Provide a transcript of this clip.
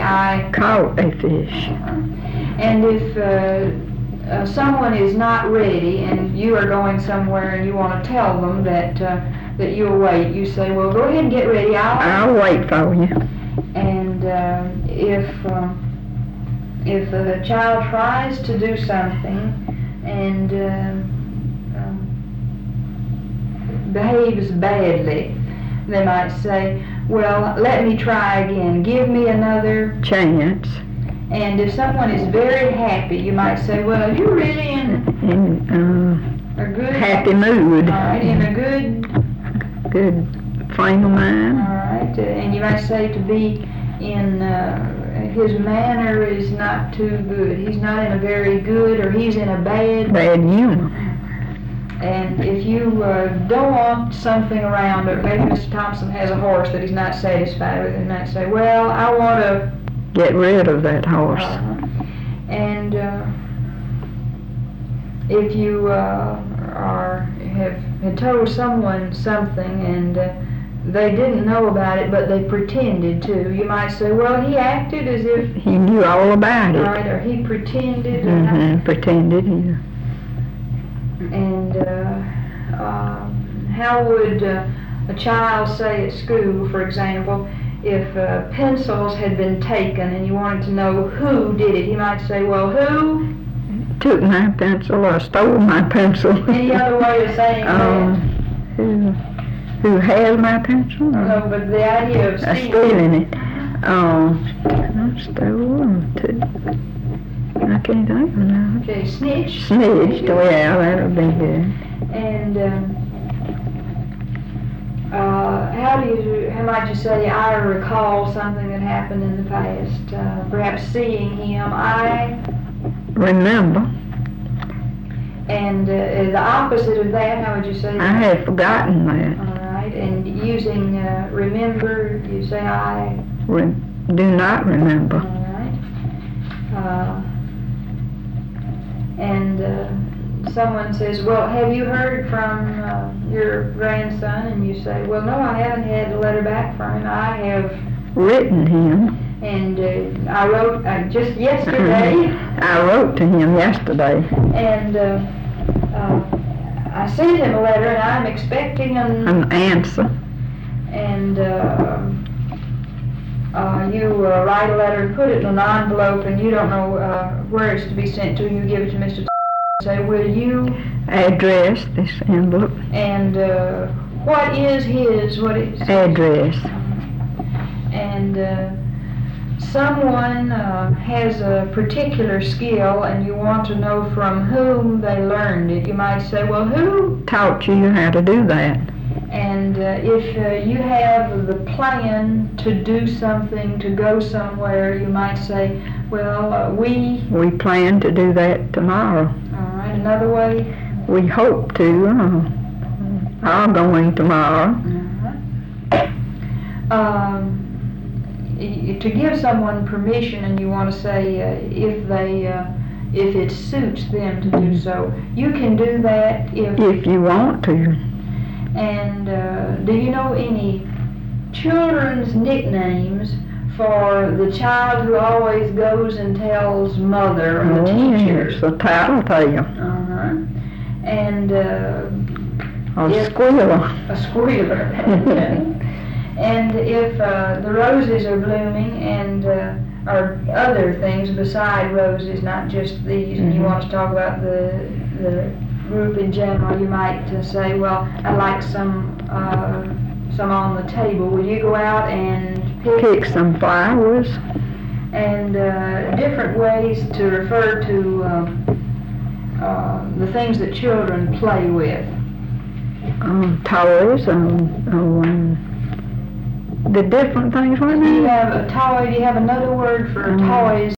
I caught a fish. And if someone is not ready and you are going somewhere and you want to tell them that you'll wait, you say, well, go ahead and get ready. I'll wait for you. And if a child tries to do something and behaves badly, they might say, well, let me try again. Give me another chance. And if someone is very happy, you might say, well, you're really in a good happy mood. All right, in a good frame of mind. All right, and you might say to be in his manner is not too good. He's not in a very good, or he's in a bad humor. And if you don't want something around, or maybe Mr. Thompson has a horse that he's not satisfied with, and might say, well, I want to get rid of that horse. And if you had told someone something and they didn't know about it, but they pretended to, you might say, well, he acted as if he knew all about it. Right, or he pretended. Pretended, yeah. And how would a child say at school, for example, if pencils had been taken and you wanted to know who did it, he might say, well, who took my pencil or stole my pencil? Any other way of saying that? Who had my pencil? No, but the idea of stealing it. Stole too. I can't think of it now. Okay, snitched. Snitched, well, that would be good. And how might you say, I recall something that happened in the past, perhaps seeing him, I remember. And the opposite of that, how would you say that? I had forgotten that. All right, and using remember, you say I do not remember. All right. And someone says, well, have you heard from your grandson? And you say, well, no, I haven't had a letter back from him. I have written him. And I wrote just yesterday. I wrote to him yesterday. And I sent him a letter, and I'm expecting an answer. And you write a letter and put it in an envelope, and you don't know where it's to be sent to. You give it to Mr. Say, will you address this envelope? And what is his address? And someone has a particular skill, and you want to know from whom they learned it. You might say, well, who taught you how to do that? And if you have the plan to do something, to go somewhere, you might say, well, we plan to do that tomorrow. All right, another way? We hope to. I'm going tomorrow. To give someone permission, and you want to say if it suits them to do so, you can do that if you want to. And do you know any children's nicknames for the child who always goes and tells mother or the teacher? Yes, a tattletale. And a squealer. A squealer. And if the roses are blooming and or other things beside roses, not just these, and you want to talk about the group in general, you might say, well, I'd like some on the table. Will you go out and pick some flowers? And different ways to refer to the things that children play with. Toys, the different things. Do you have a toy? Do you have another word for toys?